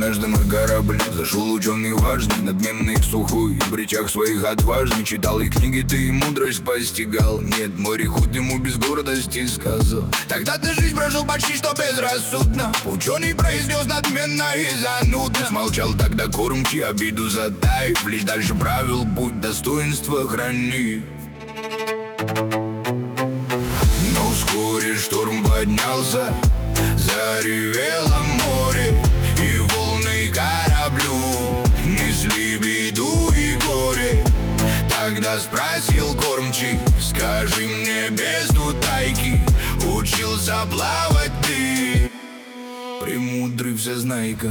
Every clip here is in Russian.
однажды на корабле зашел ученый важный, надменный, сухой, в речах своих отважный. Читал и книги ты, и мудрость постигал. Нет, мореход ему без гордости сказал: тогда ты жизнь прожил почти что безрассудно. Ученый произнес надменно и занудно. Смолчал тогда кормчий, обиду затаив, лишь дальше правил путь, достоинства храни. Но вскоре шторм поднялся, заревело море, и волны кораблю несли беду и горе. Тогда спросил кормчий: скажи мне, без утайки, учился плавать ты, премудрый всезнайка?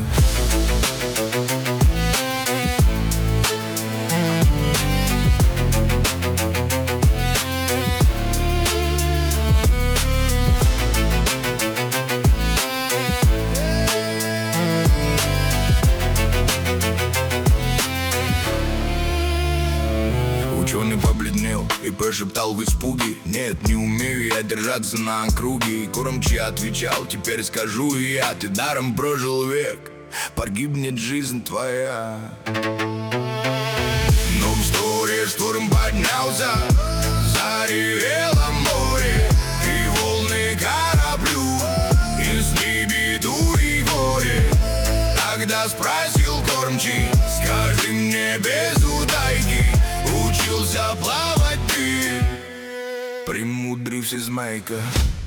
Ученый побледнел и прошептал в испуге: нет, не умею я держаться на округе. И кормчий отвечал: теперь скажу и я, ты даром прожил век, погибнет жизнь твоя. Но вскоре шторм поднялся, заревело море, и волны кораблю несли беду и горе. Тогда спросил кормчий: скажи мне, без утайки, учился плавать ты, премудрый всезнайка?